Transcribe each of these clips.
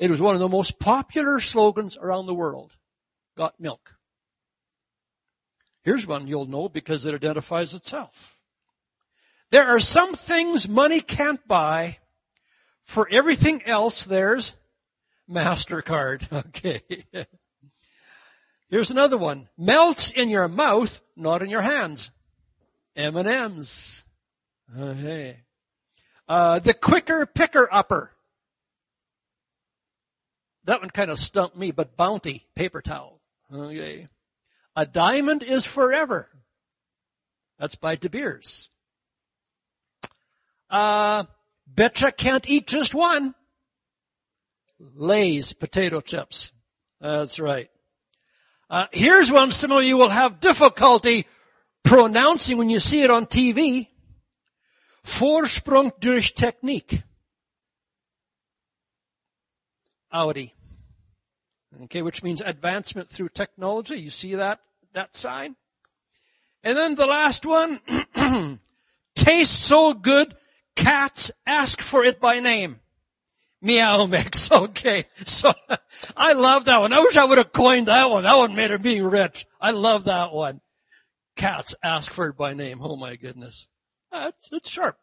It was one of the most popular slogans around the world. Got milk. Here's one you'll know because it identifies itself. There are some things money can't buy. For everything else, there's MasterCard. Okay. Here's another one. Melts in your mouth, not in your hands. M&M's. Okay. The quicker picker upper. That one kind of stumped me, but Bounty paper towel. Okay. A diamond is forever. That's by De Beers. Betcha can't eat just one. Lay's potato chips. That's right. Here's one some of you will have difficulty pronouncing when you see it on TV. Vorsprung durch Technik. Audi. Okay, which means advancement through technology. You see that sign? And then the last one. Tastes so good, cats ask for it by name. Meow Mix. Okay. So, I love that one. I wish I would have coined that one. That one made her being rich. I love that one. Cats ask for it by name. Oh my goodness. It's sharp.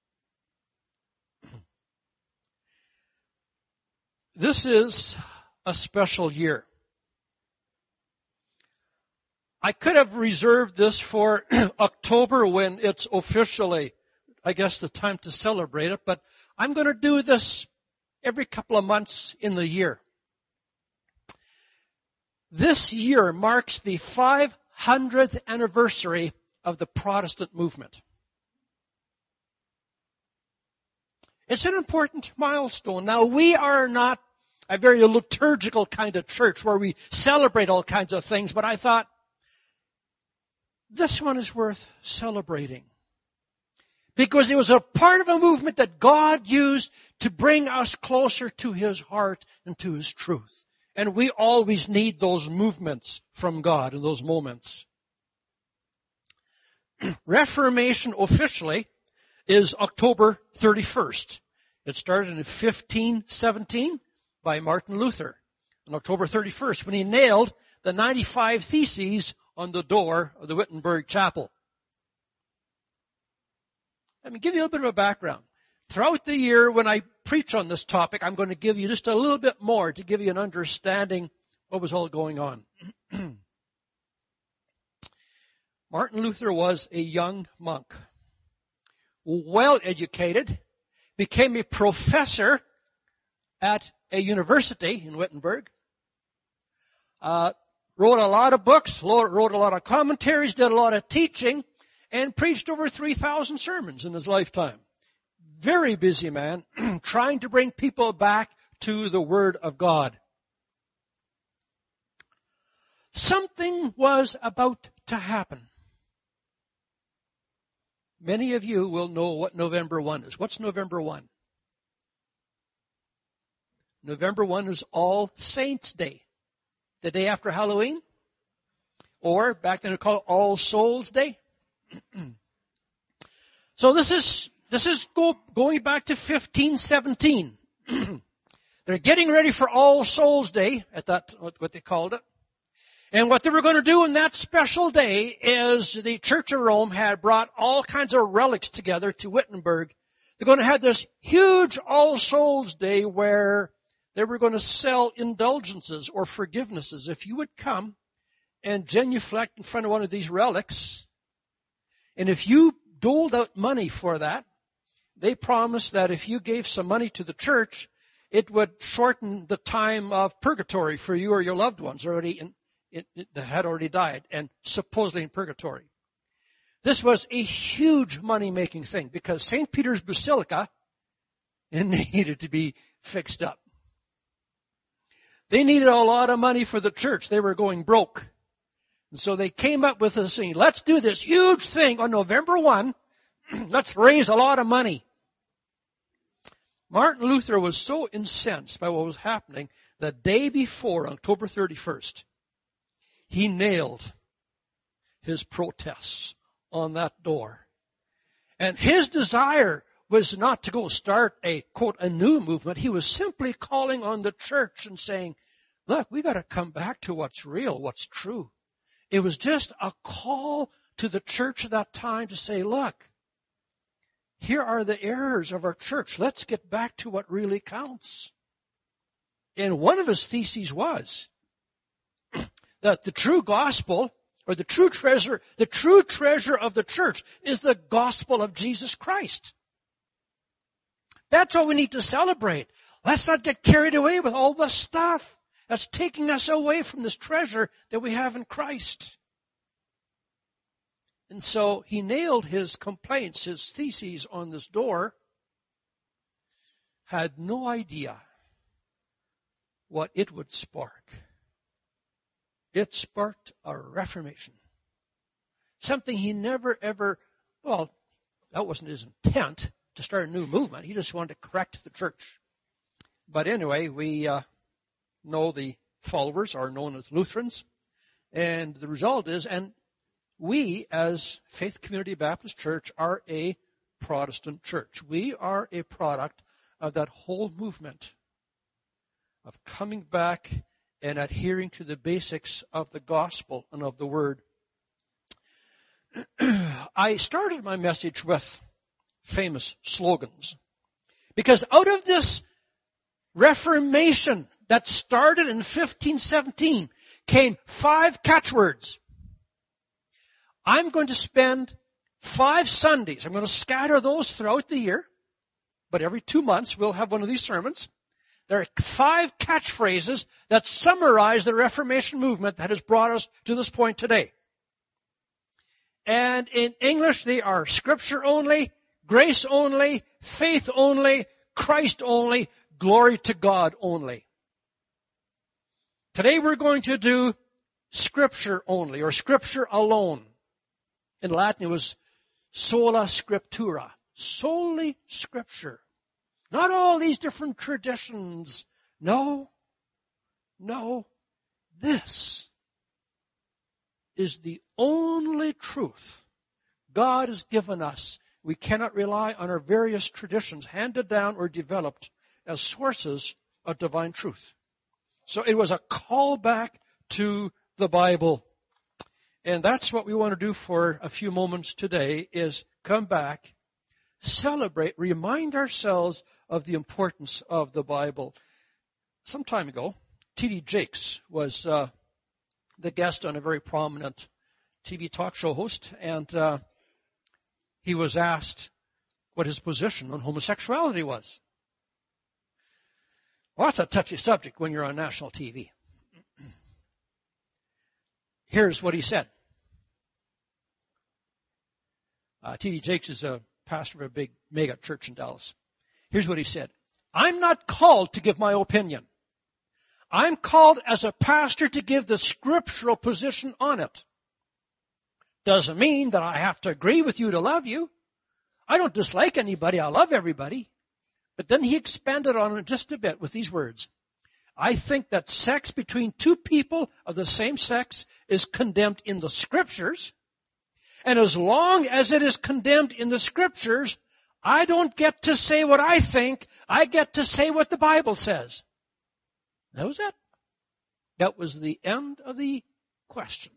This is a special year. I could have reserved this for October when it's officially, I guess, the time to celebrate it, but I'm going to do this every couple of months in the year. This year marks the 500th anniversary of the Protestant movement. It's an important milestone. Now, we are not a very liturgical kind of church where we celebrate all kinds of things, but I thought this one is worth celebrating. Because it was a part of a movement that God used to bring us closer to His heart and to His truth. And we always need those movements from God in those moments. Reformation officially is October 31st. It started in 1517 by Martin Luther on October 31st when he nailed the 95 Theses on the door of the Wittenberg Chapel. Let me give you a little bit of a background. Throughout the year when I preach on this topic, I'm going to give you just a little bit more to give you an understanding what was all going on. Martin Luther was a young monk, well educated, became a professor at a university in Wittenberg, wrote a lot of books, wrote a lot of commentaries, did a lot of teaching, and preached over 3,000 sermons in his lifetime. Very busy man, trying to bring people back to the Word of God. Something was about to happen. Many of you will know what November 1 is. What's November 1? November 1 is All Saints' Day, the day after Halloween, or back then they called it All Souls' Day. So this is going back to 1517. They're getting ready for All Souls' Day, at that what they called it. And what they were going to do on that special day is the Church of Rome had brought all kinds of relics together to Wittenberg. They're going to have this huge All Souls' Day where they were going to sell indulgences or forgivenesses. If you would come and genuflect in front of one of these relics, and if you doled out money for that, they promised that if you gave some money to the church, it would shorten the time of purgatory for you or your loved ones that had already died and supposedly in purgatory. This was a huge money-making thing because St. Peter's Basilica needed to be fixed up. They needed a lot of money for the church. They were going broke. And so they came up with this thing. Let's do this huge thing on November 1. Let's raise a lot of money. Martin Luther was so incensed by what was happening, the day before, October 31st, he nailed his protests on that door. And his desire was not to go start a, quote, a new movement. He was simply calling on the church and saying, look, we got to come back to what's real, what's true. It was just a call to the church at that time to say, look, here are the errors of our church. Let's get back to what really counts. And one of his theses was that the true gospel, or the true treasure of the church is the gospel of Jesus Christ. That's what we need to celebrate. Let's not get carried away with all the stuff that's taking us away from this treasure that we have in Christ. And so he nailed his complaints, his theses on this door, had no idea what it would spark. It sparked a reformation. Something he never ever, well, that wasn't his intent to start a new movement. He just wanted to correct the church. But anyway, we know the followers are known as Lutherans. And the result is, and we as Faith Community Baptist Church are a Protestant church. We are a product of that whole movement of coming back and adhering to the basics of the gospel and of the word. I started my message with famous slogans, because out of this Reformation that started in 1517 came 5 catchwords. I'm going to spend 5 Sundays. I'm going to scatter those throughout the year, but every 2 months we'll have one of these sermons. There are 5 catchphrases that summarize the Reformation movement that has brought us to this point today. And in English, they are Scripture only, grace only, faith only, Christ only, glory to God only. Today we're going to do Scripture only, or Scripture alone. In Latin it was sola scriptura, solely Scripture. Not all these different traditions. No. This is the only truth God has given us. We cannot rely on our various traditions handed down or developed as sources of divine truth. So it was a call back to the Bible. And that's what we want to do for a few moments today, is come back, celebrate, remind ourselves of the importance of the Bible. Some time ago, T.D. Jakes was the guest on a very prominent TV talk show host, and he was asked what his position on homosexuality was. Well, that's a touchy subject when you're on national TV. Here's what he said. T.D. Jakes is a pastor of a big mega church in Dallas. Here's what he said. I'm not called to give my opinion. I'm called as a pastor to give the scriptural position on it. Doesn't mean that I have to agree with you to love you. I don't dislike anybody. I love everybody. But then he expanded on it just a bit with these words. I think that sex between 2 people of the same sex is condemned in the Scriptures. And as long as it is condemned in the Scriptures, I don't get to say what I think. I get to say what the Bible says. That was it. That was the end of the question.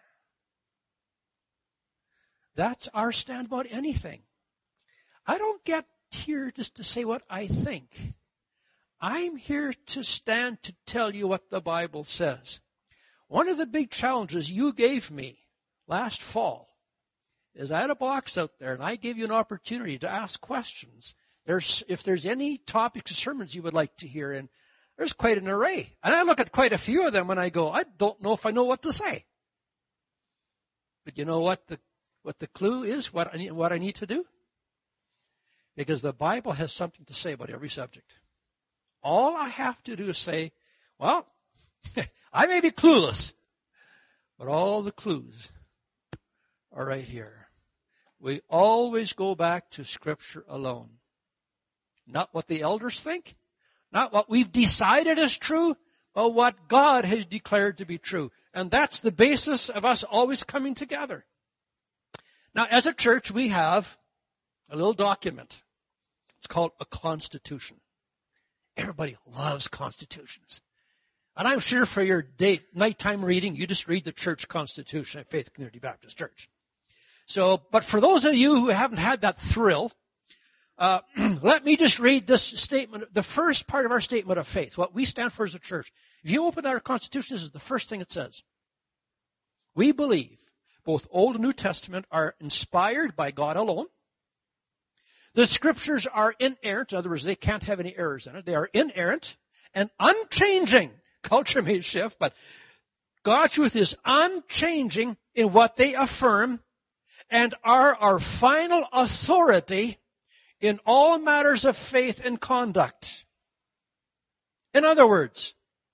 That's our stand about anything. I don't get here just to say what I think. I'm here to stand to tell you what the Bible says. One of the big challenges you gave me last fall is I had a box out there, and I gave you an opportunity to ask questions. If there's any topics or sermons you would like to hear, and there's quite an array. And I look at quite a few of them and I go, I don't know if I know what to say. But you know what the clue is, what I need to do? Because the Bible has something to say about every subject. All I have to do is say, well, I may be clueless, but all the clues are right here. We always go back to Scripture alone. Not what the elders think, not what we've decided is true, but what God has declared to be true. And that's the basis of us always coming together. Now, as a church, we have a little document. It's called a constitution. Everybody loves constitutions. And I'm sure for your nighttime reading, you just read the church constitution at Faith Community Baptist Church. So, but for those of you who haven't had that thrill, let me just read this statement, the first part of our statement of faith, what we stand for as a church. If you open our constitution, this is the first thing it says. We believe both Old and New Testament are inspired by God alone. The scriptures are inerrant. In other words, they can't have any errors in it. They are inerrant and unchanging. Culture may shift, but God's truth is unchanging in what they affirm and are our final authority in all matters of faith and conduct. In other words,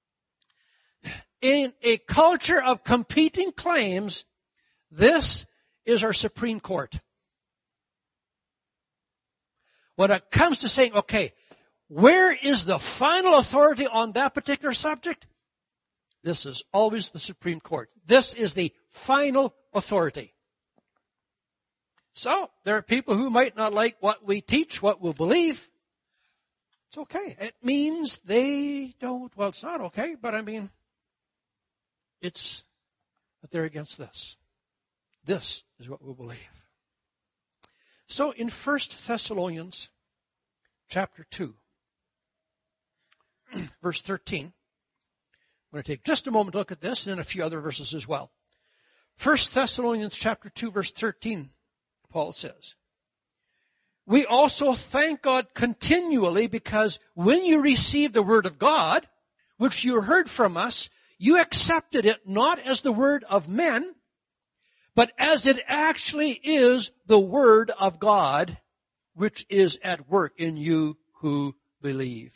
in a culture of competing claims, this is our Supreme Court. When it comes to saying, okay, where is the final authority on that particular subject? This is always the Supreme Court. This is the final authority. So, there are people who might not like what we teach, what we believe. It's okay. It means they don't, well, it's not okay, but I mean, it's that they're against this. This is what we believe. So in 1 Thessalonians chapter 2, verse 13, I'm going to take just a moment to look at this and a few other verses as well. 1 Thessalonians chapter 2, verse 13, Paul says, we also thank God continually because when you received the word of God, which you heard from us, you accepted it not as the word of men, but as it actually is the word of God, which is at work in you who believe.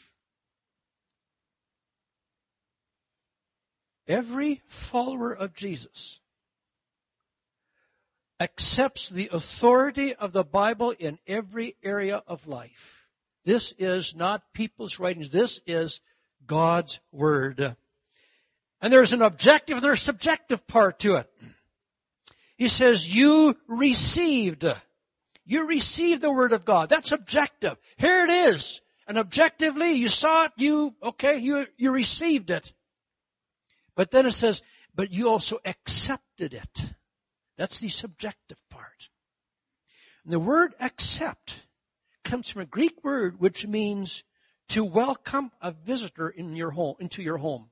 Every follower of Jesus accepts the authority of the Bible in every area of life. This is not people's writings. This is God's word. And there's an objective and there's a subjective part to it. He says, you received the word of God. That's objective. Here it is. And objectively, you saw it, you received it. But then it says, but you also accepted it. That's the subjective part. And the word accept comes from a Greek word which means to welcome a visitor into your home.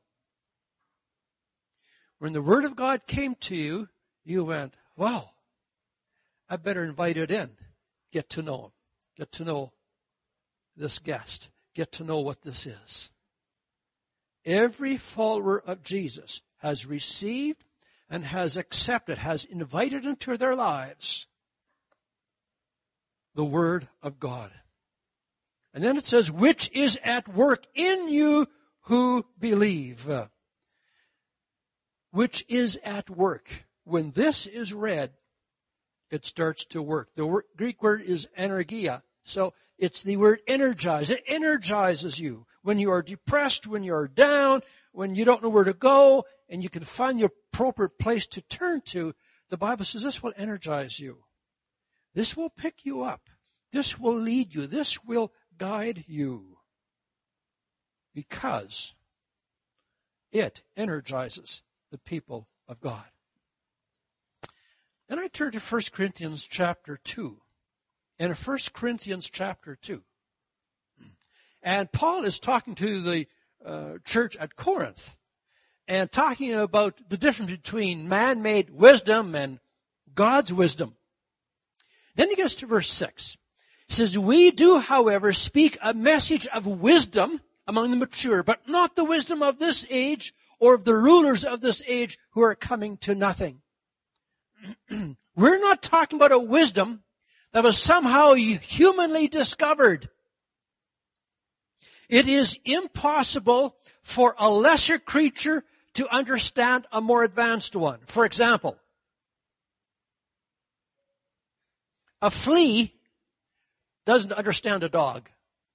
When the word of God came to you, you went, wow, I better invite it in. Get to know him. Get to know this guest. Get to know what this is. Every follower of Jesus has received and has accepted, has invited into their lives the Word of God. And then it says, which is at work in you who believe. Which is at work. When this is read, it starts to work. The Greek word is energia. So it's the word energize. It energizes you. When you are depressed, when you are down, when you don't know where to go, and you can find the appropriate place to turn to, the Bible says this will energize you. This will pick you up. This will lead you. This will guide you. Because it energizes the people of God. Then I turn to 1 Corinthians chapter 2. In 1 Corinthians chapter 2. And Paul is talking to the church at Corinth and talking about the difference between man-made wisdom and God's wisdom. Then he gets to verse 6. He says, we do, however, speak a message of wisdom among the mature, but not the wisdom of this age or of the rulers of this age who are coming to nothing. We're not talking about a wisdom that was somehow humanly discovered. It is impossible for a lesser creature to understand a more advanced one. For example, a flea doesn't understand a dog.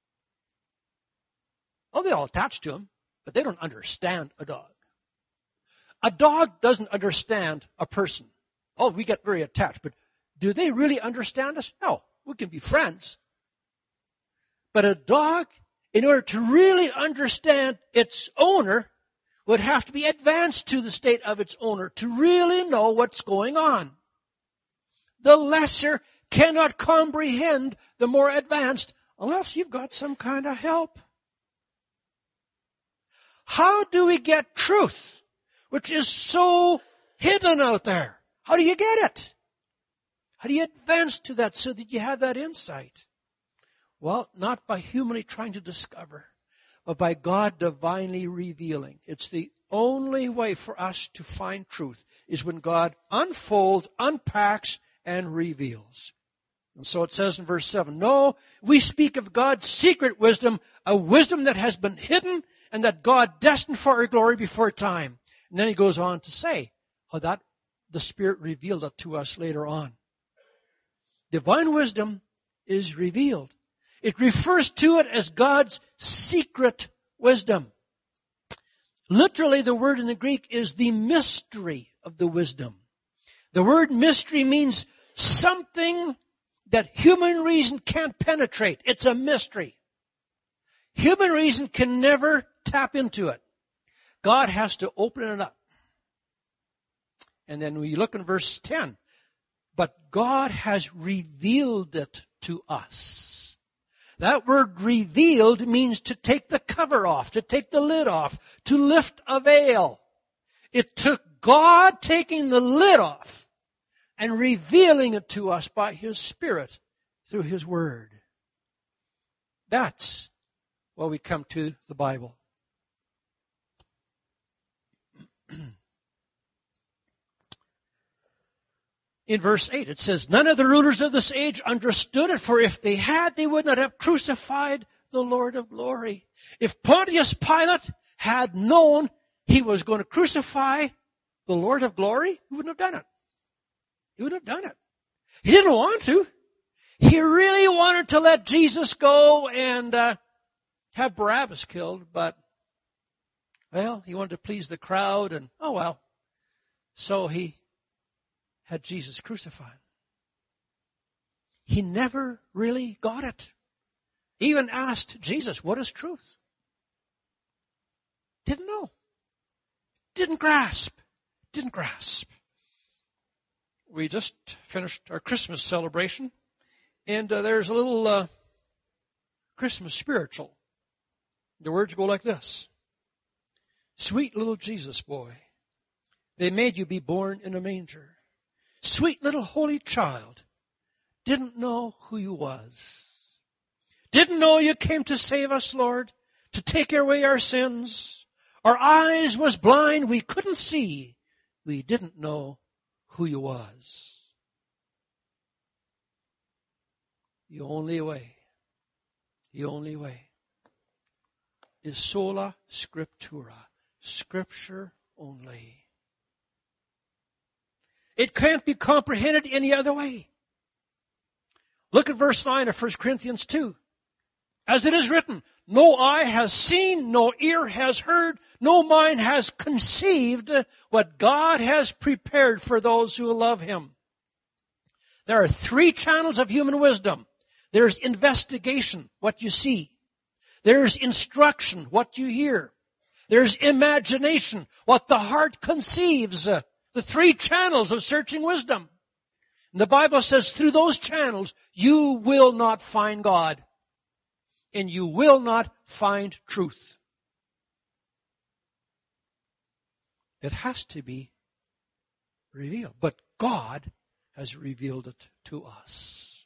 Oh, they all attach to him, but they don't understand a dog. A dog doesn't understand a person. Oh, we get very attached, but do they really understand us? No, we can be friends. But a dog, in order to really understand its owner, would have to be advanced to the state of its owner to really know what's going on. The lesser cannot comprehend the more advanced unless you've got some kind of help. How do we get truth, which is so hidden out there? How do you get it? How do you advance to that so that you have that insight? Well, not by humanly trying to discover, but by God divinely revealing. It's the only way for us to find truth is when God unfolds, unpacks, and reveals. And so it says in verse 7, no, we speak of God's secret wisdom, a wisdom that has been hidden and that God destined for our glory before time. And then he goes on to say how that the Spirit revealed it to us later on. Divine wisdom is revealed. It refers to it as God's secret wisdom. Literally, the word in the Greek is the mystery of the wisdom. The word mystery means something that human reason can't penetrate. It's a mystery. Human reason can never tap into it. God has to open it up. And then we look in verse 10. But God has revealed it to us. That word revealed means to take the cover off, to take the lid off, to lift a veil. It took God taking the lid off and revealing it to us by His Spirit through His Word. That's why we come to the Bible. In verse 8 it says, none of the rulers of this age understood it, for if they had, they would not have crucified the Lord of glory. If Pontius Pilate had known he was going to crucify the Lord of glory, he wouldn't have done it. He wouldn't have done it. He didn't want to. He really wanted to let Jesus go and have Barabbas killed, but, well, he wanted to please the crowd, and, oh well. So he had Jesus crucified. He never really got it. He even asked Jesus, what is truth? Didn't know. Didn't grasp. Didn't grasp. We just finished our Christmas celebration, and there's a little Christmas spiritual. The words go like this. Sweet little Jesus boy, they made you be born in a manger. Sweet little holy child, didn't know who you was. Didn't know you came to save us, Lord, to take away our sins. Our eyes was blind, we couldn't see. We didn't know who you was. The only way is sola scriptura, Scripture only. It can't be comprehended any other way. Look at verse 9 of 1 Corinthians 2. As it is written, no eye has seen, no ear has heard, no mind has conceived what God has prepared for those who love Him. There are three channels of human wisdom. There's investigation, what you see. There's instruction, what you hear. There's imagination, what the heart conceives. The three channels of searching wisdom. And the Bible says through those channels, you will not find God. And you will not find truth. It has to be revealed. But God has revealed it to us.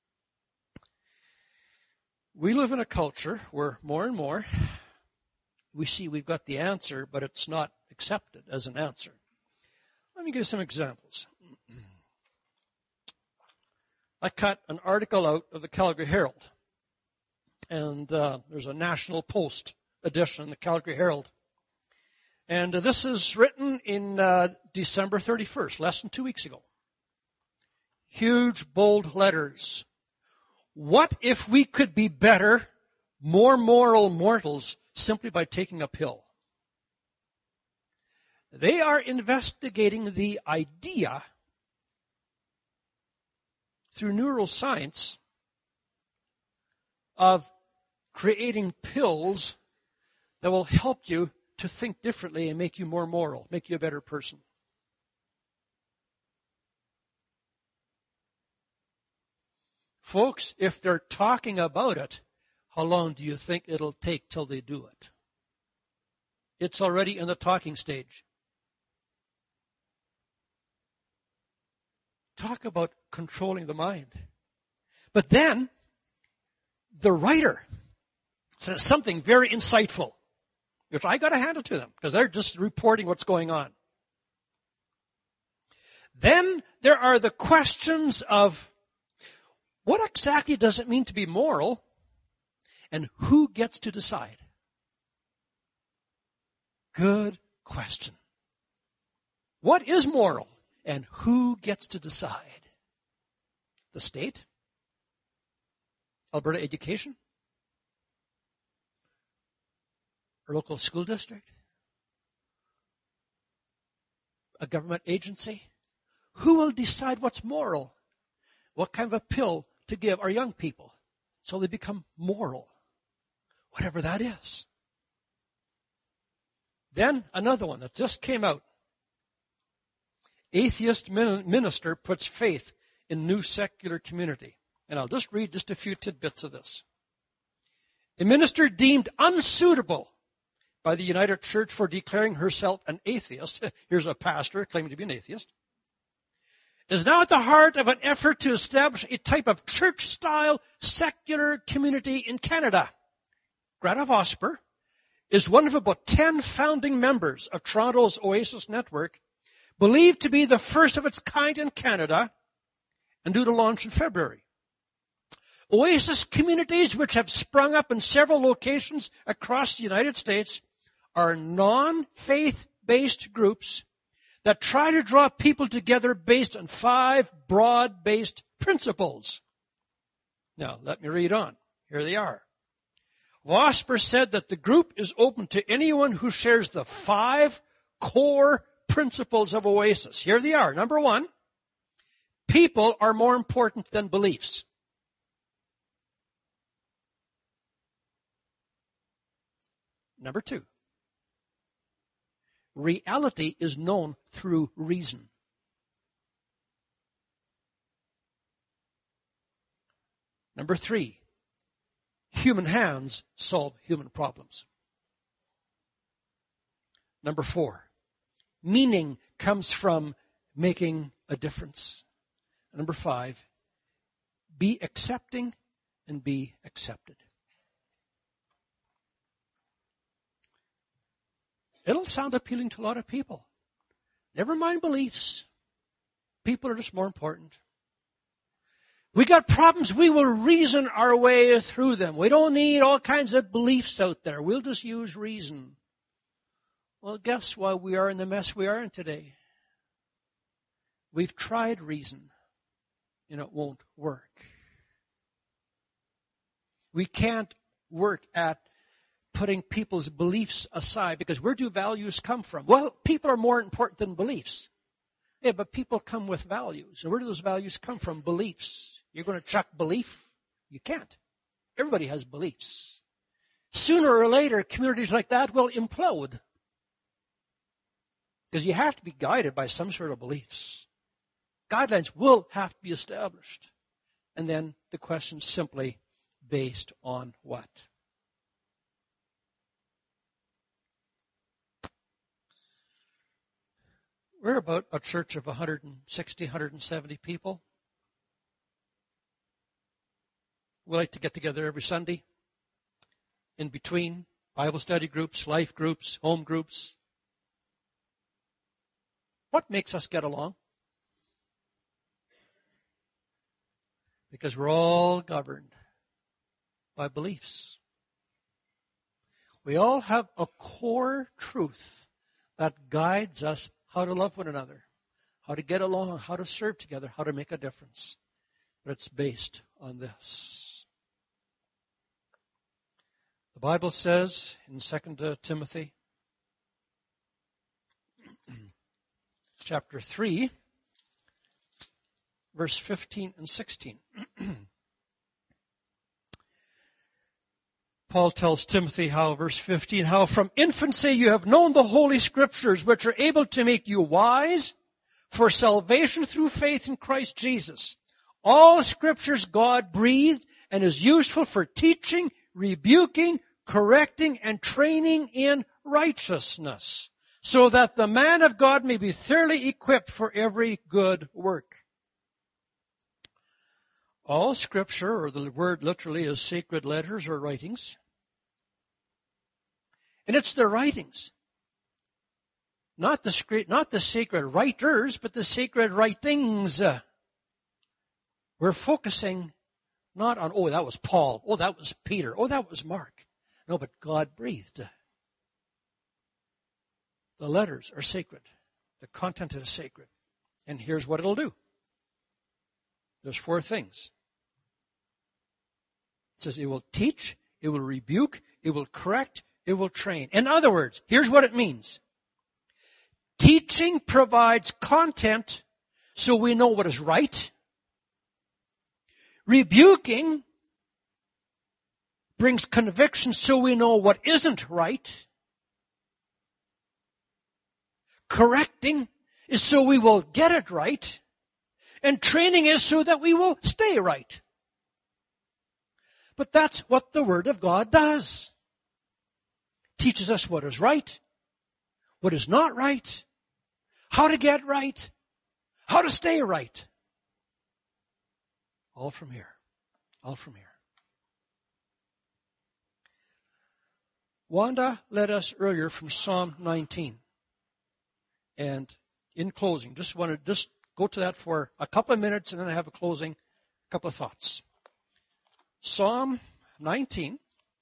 We live in a culture where more and more we see we've got the answer, but it's not accepted as an answer. Let me give you some examples. I cut an article out of the Calgary Herald. And there's a National Post edition in the Calgary Herald. And this is written in December 31st, less than 2 weeks ago. Huge, bold letters. What if we could be better, more moral mortals simply by taking a pill? They are investigating the idea through neuroscience of creating pills that will help you to think differently and make you more moral, make you a better person. Folks, if they're talking about it, how long do you think it'll take till they do it? It's already in the talking stage. Talk about controlling the mind. But then, the writer says something very insightful, which I got to hand it to them, because they're just reporting what's going on. Then there are the questions of what exactly does it mean to be moral, and who gets to decide? Good question. What is moral, and who gets to decide? The state? Alberta Education? Or local school district? A government agency? Who will decide what's moral? What kind of a pill to give our young people so they become moral? Whatever that is. Then another one that just came out. Atheist minister puts faith in new secular community. And I'll just read just a few tidbits of this. A minister deemed unsuitable by the United Church for declaring herself an atheist. Here's a pastor claiming to be an atheist. Is now at the heart of an effort to establish a type of church-style secular community in Canada. Greta Vosper is one of about 10 founding members of Toronto's Oasis Network, believed to be the first of its kind in Canada and due to launch in February. Oasis communities, which have sprung up in several locations across the United States, are non-faith-based groups that try to draw people together based on 5 broad-based principles. Now, let me read on. Here they are. Vosper said that the group is open to anyone who shares the 5 core principles of Oasis. Here they are. Number 1, people are more important than beliefs. Number 2, reality is known through reason. Number 3, human hands solve human problems. Number 4, meaning comes from making a difference. Number 5, be accepting and be accepted. It'll sound appealing to a lot of people. Never mind beliefs. People are just more important. We got problems, we will reason our way through them. We don't need all kinds of beliefs out there. We'll just use reason. Well, guess why we are in the mess we are in today? We've tried reason, and it won't work. We can't work at putting people's beliefs aside, because where do values come from? Well, people are more important than beliefs. Yeah, but people come with values. And where do those values come from? Beliefs. You're going to chuck belief? You can't. Everybody has beliefs. Sooner or later, communities like that will implode. Because you have to be guided by some sort of beliefs. Guidelines will have to be established. And then the question simply based on what? We're about a church of 160, 170 people. We like to get together every Sunday. In between, Bible study groups, life groups, home groups. What makes us get along? Because we're all governed by beliefs. We all have a core truth that guides us how to love one another, how to get along, how to serve together, how to make a difference. But it's based on this. The Bible says in 2 Timothy chapter 3, verse 15 and 16. Paul tells Timothy how, verse 15, how from infancy you have known the Holy Scriptures, which are able to make you wise for salvation through faith in Christ Jesus. All Scriptures God breathed and is useful for teaching, rebuking, correcting, and training in righteousness, so that the man of God may be thoroughly equipped for every good work. All Scripture, or the word literally is sacred letters or writings. And it's the writings. Not the sacred writers, but the sacred writings. We're focusing not on, oh, that was Paul. Oh, that was Peter. Oh, that was Mark. No, but God breathed. The letters are sacred. The content is sacred. And here's what it'll do. There's 4 things. It says it will teach, it will rebuke, it will correct, it will train. In other words, here's what it means. Teaching provides content so we know what is right. Rebuking brings conviction so we know what isn't right. Correcting is so we will get it right. And training is so that we will stay right. But that's what the Word of God does. Teaches us what is right, what is not right, how to get right, how to stay right. All from here. All from here. Wanda led us earlier from Psalm 19. And in closing, just want to go to that for a couple of minutes and then I have a closing, couple of thoughts. Psalm 19.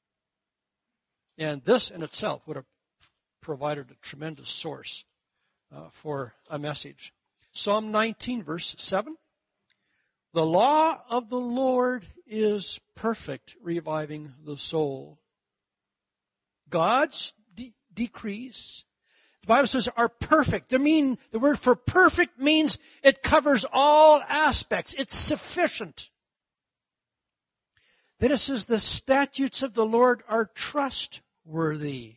And this in itself would have provided a tremendous source for a message. Psalm 19, verse 7. The law of the Lord is perfect, reviving the soul. God's decrees, the Bible says, are perfect. The word for perfect means it covers all aspects. It's sufficient. Then it says, the statutes of the Lord are trustworthy.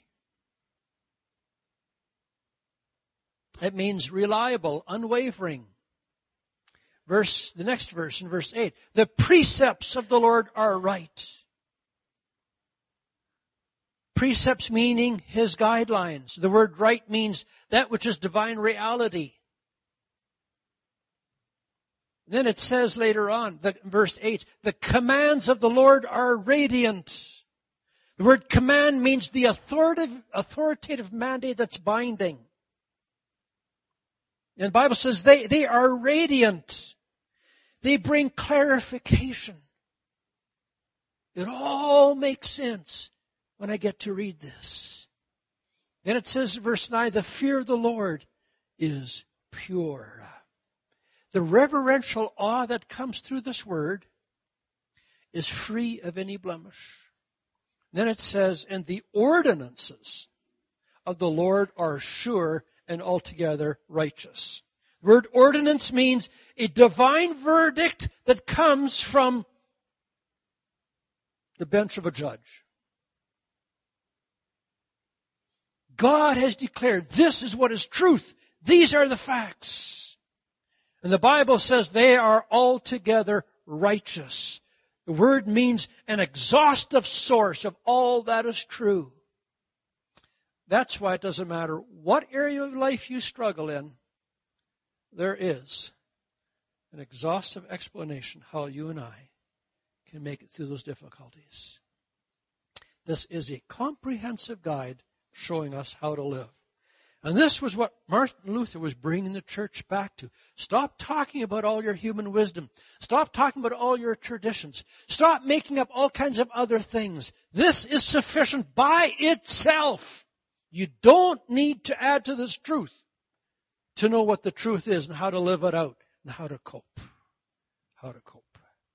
It means reliable, unwavering. The next verse, in verse 8, the precepts of the Lord are right. Precepts meaning His guidelines. The word right means that which is divine reality. Then it says later on, verse 8, the commands of the Lord are radiant. The word command means the authoritative mandate that's binding. And the Bible says they are radiant. They bring clarification. It all makes sense when I get to read this. Then it says in verse 9, the fear of the Lord is pure. The reverential awe that comes through this word is free of any blemish. Then it says, and the ordinances of the Lord are sure and altogether righteous. The word ordinance means a divine verdict that comes from the bench of a judge. God has declared this is what is truth. These are the facts. And the Bible says they are altogether righteous. The word means an exhaustive source of all that is true. That's why it doesn't matter what area of life you struggle in, there is an exhaustive explanation how you and I can make it through those difficulties. This is a comprehensive guide showing us how to live. And this was what Martin Luther was bringing the church back to. Stop talking about all your human wisdom. Stop talking about all your traditions. Stop making up all kinds of other things. This is sufficient by itself. You don't need to add to this truth to know what the truth is and how to live it out and how to cope. How to cope.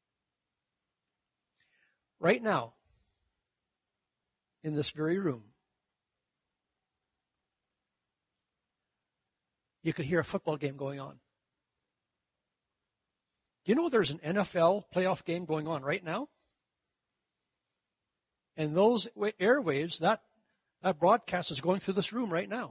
Right now, in this very room, you could hear a football game going on. Do you know there's an NFL playoff game going on right now? And those airwaves, that broadcast is going through this room right now.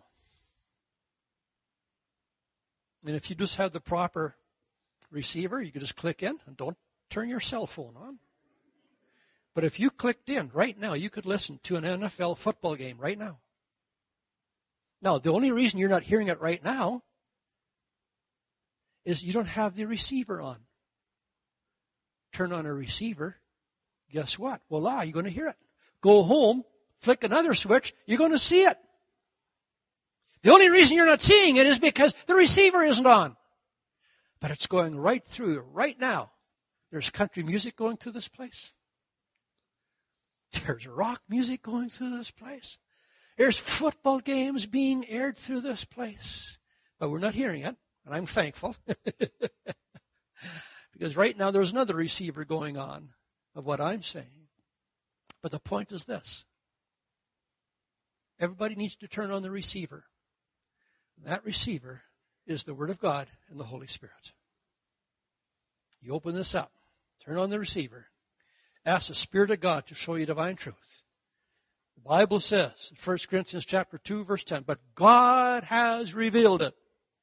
And if you just have the proper receiver, you can just click in and don't turn your cell phone on. But if you clicked in right now, you could listen to an NFL football game right now. Now, the only reason you're not hearing it right now is you don't have the receiver on. Turn on a receiver, guess what? Voila, you're going to hear it. Go home, flick another switch, you're going to see it. The only reason you're not seeing it is because the receiver isn't on. But it's going right through right now. There's country music going through this place. There's rock music going through this place. There's football games being aired through this place. But we're not hearing it, and I'm thankful. Because right now there's another receiver going on of what I'm saying. But the point is this. Everybody needs to turn on the receiver. That receiver is the Word of God and the Holy Spirit. You open this up, turn on the receiver, ask the Spirit of God to show you divine truth. The Bible says, 1 Corinthians chapter 2, verse 10, but God has revealed it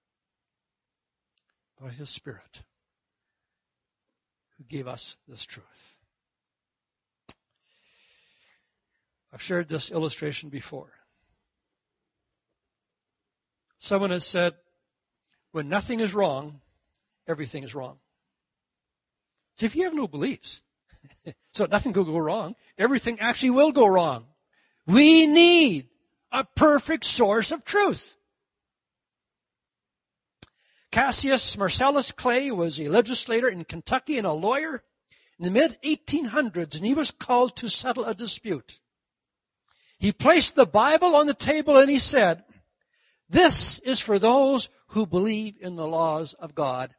by His Spirit who gave us this truth. I've shared this illustration before. Someone has said, when nothing is wrong, everything is wrong. See, if you have no beliefs, so nothing will go wrong, everything actually will go wrong. We need a perfect source of truth. Cassius Marcellus Clay was a legislator in Kentucky and a lawyer in the mid-1800s, and he was called to settle a dispute. He placed the Bible on the table and he said, this is for those who believe in the laws of God.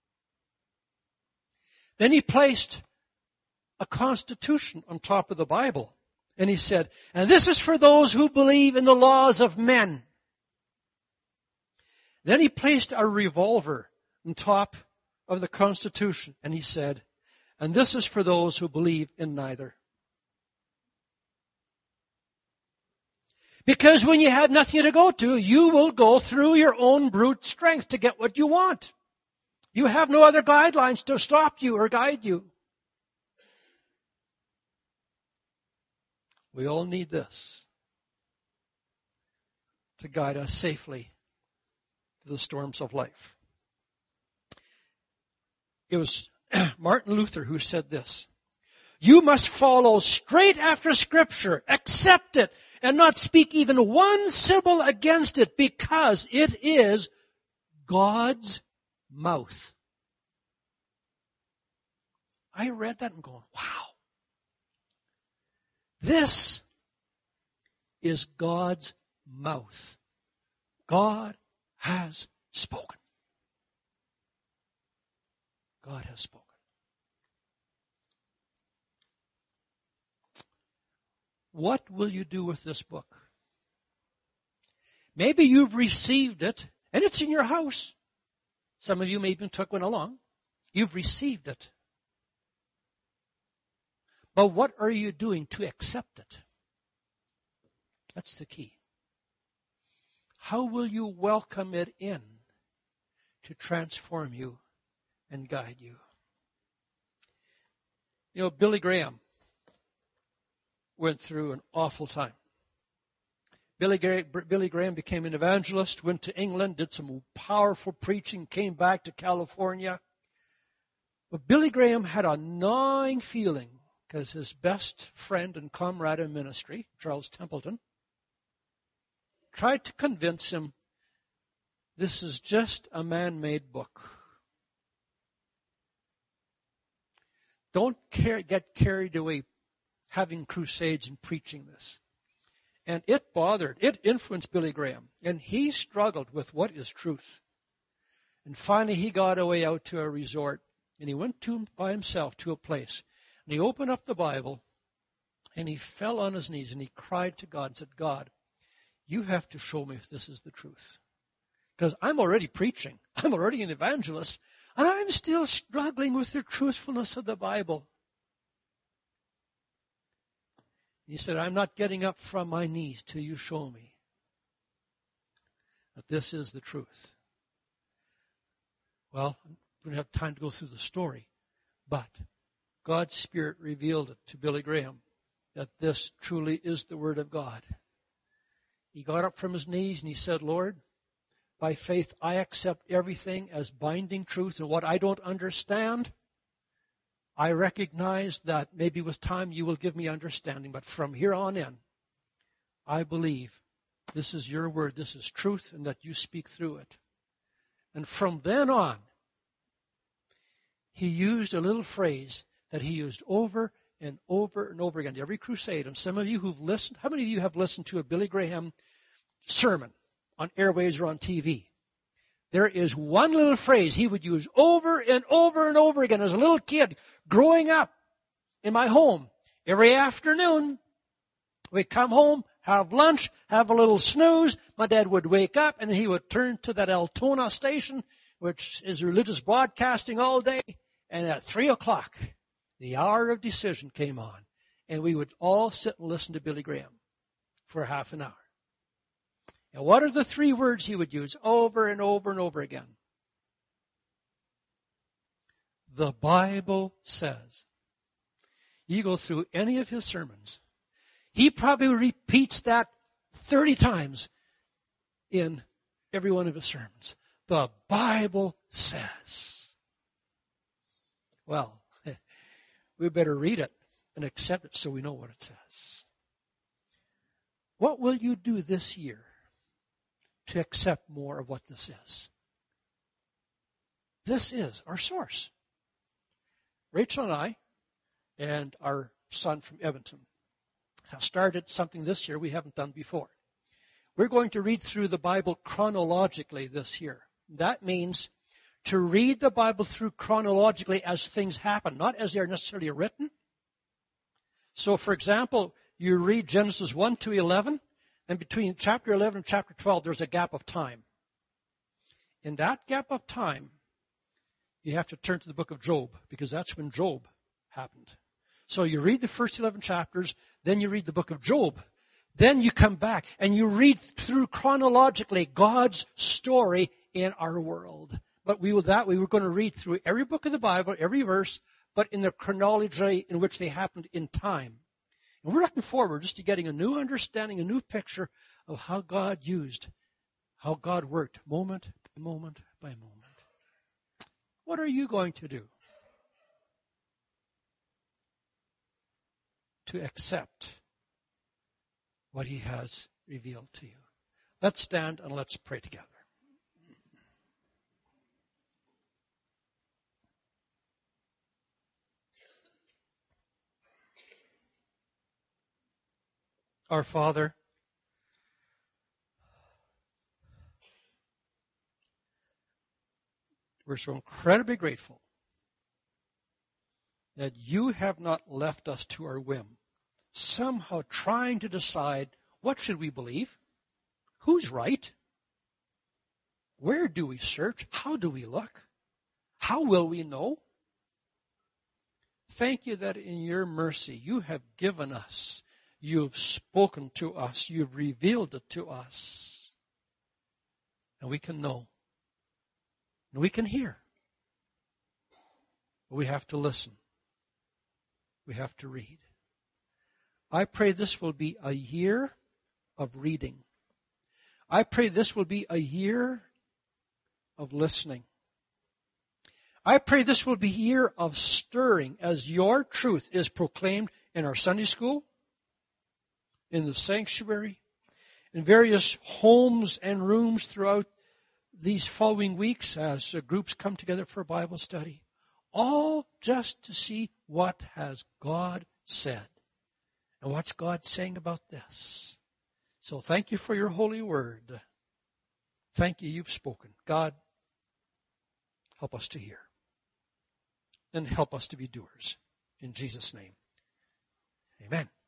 Then he placed a constitution on top of the Bible. And he said, and this is for those who believe in the laws of men. Then he placed a revolver on top of the constitution. And he said, and this is for those who believe in neither. Because when you have nothing to go to, you will go through your own brute strength to get what you want. You have no other guidelines to stop you or guide you. We all need this to guide us safely through the storms of life. It was Martin Luther who said this. You must follow straight after Scripture, accept it, and not speak even one syllable against it, because it is God's mouth. I read that and going, wow. This is God's mouth. God has spoken. God has spoken. What will you do with this book? Maybe you've received it and it's in your house. Some of you may even took one along. You've received it. But what are you doing to accept it? That's the key. How will you welcome it in to transform you and guide you? You know, Billy Graham went through an awful time. Billy Graham became an evangelist, went to England, did some powerful preaching, came back to California. But Billy Graham had a gnawing feeling because his best friend and comrade in ministry, Charles Templeton, tried to convince him this is just a man-made book. Don't get carried away having crusades and preaching this. And it influenced Billy Graham. And he struggled with what is truth. And finally he got away out to a resort. And he went by himself to a place. And he opened up the Bible. And he fell on his knees and he cried to God and said, God, you have to show me if this is the truth. Because I'm already preaching. I'm already an evangelist. And I'm still struggling with the truthfulness of the Bible. He said, I'm not getting up from my knees till you show me that this is the truth. Well, we don't have time to go through the story, but God's Spirit revealed it to Billy Graham that this truly is the Word of God. He got up from his knees and he said, Lord, by faith I accept everything as binding truth, and what I don't understand, I recognize that maybe with time you will give me understanding, but from here on in, I believe this is your word, this is truth, and that you speak through it. And from then on, he used a little phrase that he used over and over and over again. Every crusade, and some of you who've listened, how many of you have listened to a Billy Graham sermon on airwaves or on TV? There is one little phrase he would use over and over and over again as a little kid growing up in my home. Every afternoon, we'd come home, have lunch, have a little snooze. My dad would wake up and he would turn to that Altona station, which is religious broadcasting all day. And at 3 o'clock, the hour of decision came on. And we would all sit and listen to Billy Graham for half an hour. And what are the 3 words he would use over and over and over again? The Bible says. You go through any of his sermons, he probably repeats that 30 times in every one of his sermons. The Bible says. Well, we better read it and accept it so we know what it says. What will you do this year to accept more of what this is? This is our source. Rachel and I and our son from Edmonton have started something this year we haven't done before. We're going to read through the Bible chronologically this year. That means to read the Bible through chronologically as things happen, not as they're necessarily written. So, for example, you read Genesis 1 to 11, and between chapter 11 and chapter 12, there's a gap of time. In that gap of time, you have to turn to the book of Job, because that's when Job happened. So you read the first 11 chapters, then you read the book of Job. Then you come back and you read through chronologically God's story in our world. But we were going to read through every book of the Bible, every verse, but in the chronology in which they happened in time. And we're looking forward just to getting a new understanding, a new picture of how God used, how God worked moment by moment by moment. What are you going to do to accept what He has revealed to you? Let's stand and let's pray together. Our Father, we're so incredibly grateful that you have not left us to our whim, somehow trying to decide what should we believe, who's right, where do we search, how do we look, how will we know? Thank you that in your mercy you have given us, you've spoken to us, you've revealed it to us, and we can know. And we can hear. But we have to listen. We have to read. I pray this will be a year of reading. I pray this will be a year of listening. I pray this will be a year of stirring as your truth is proclaimed in our Sunday school, in the sanctuary, in various homes and rooms throughout these following weeks as groups come together for Bible study, all just to see what has God said and what's God saying about this. So thank you for your holy word. Thank you, you've spoken. God, help us to hear and help us to be doers. In Jesus' name, amen.